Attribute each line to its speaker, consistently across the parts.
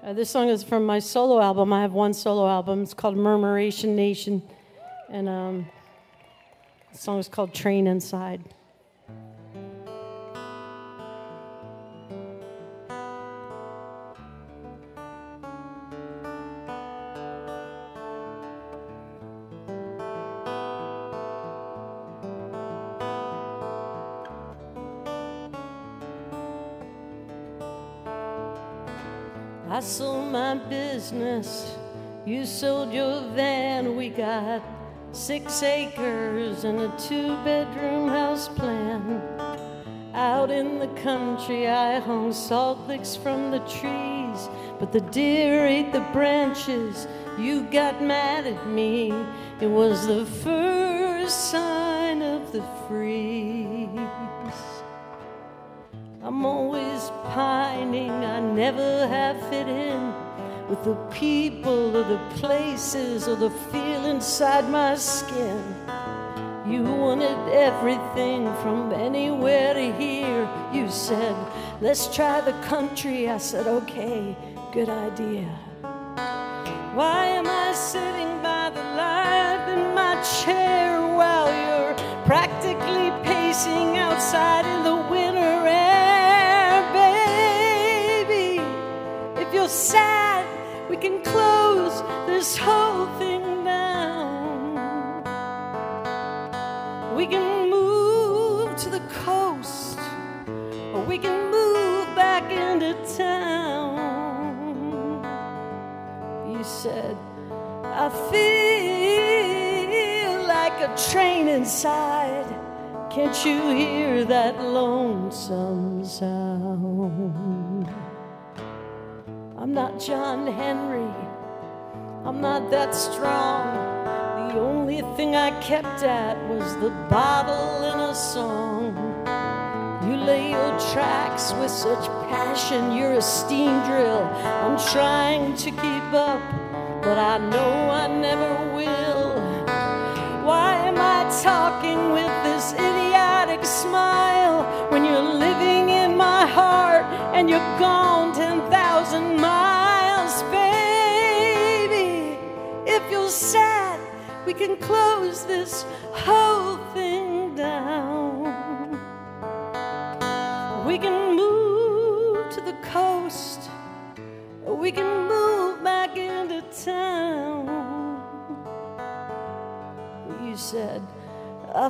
Speaker 1: This song is from my solo album. I have one solo album. It's called Murmuration Nation. And the song is called Train Inside. I sold my business, you sold your van. We got 6 acres and a 2-bedroom house plan. Out in the country I hung salt licks from the trees, but the deer ate the branches. You got mad at me. It was the first sign of the freeze. I'm always pining, I never have fit in with the people or the places or the feel inside my skin. You wanted everything from anywhere to here. You said, let's try the country. I said, okay, good idea. Why am I sitting by the light in my chair while you're practically pacing outside in the winter air? Sad, we can close this whole thing down. We can move to the coast, or we can move back into town. You said, I feel like a train inside. Can't you hear that lonesome sound? I'm not John Henry, I'm not that strong. The only thing I kept at was the bottle and a song. You lay your tracks with such passion, you're a steam drill. I'm trying to keep up, but I know I never will. Why am I talking with this idiotic smile when you're living in my heart and you're gone 10,000 miles, baby? If you're sad, we can close this whole thing down. We can move to the coast, or we can move back into town. You said, I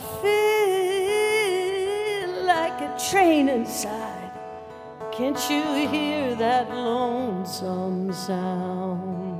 Speaker 1: feel like a train inside. Can't you hear that lonesome sound?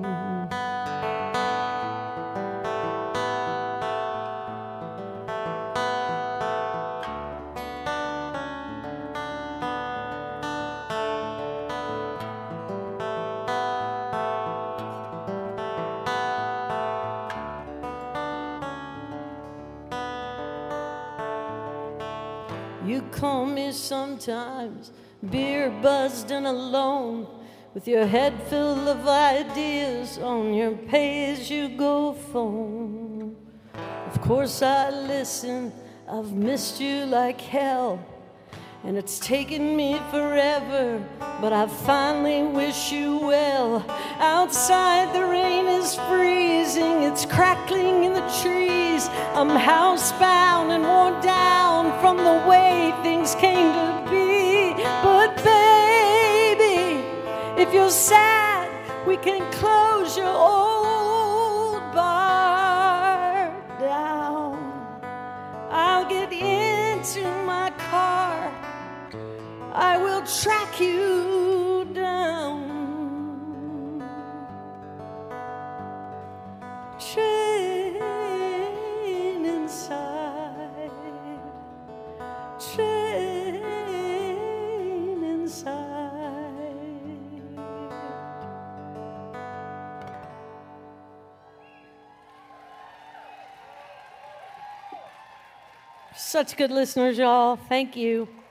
Speaker 1: You call me sometimes, beer buzzed and alone, with your head full of ideas on your pay-as-you-go phone. Of course I listen, I've missed you like hell, and it's taken me forever, but I finally wish you well. Outside the rain is freezing, it's crackling in the trees. I'm housebound and worn down from the way things came to be. But baby, if you're sad, we can close your old bar down. I'll get into my car, I will track you down. Train inside, train inside. Such good listeners, y'all. Thank you.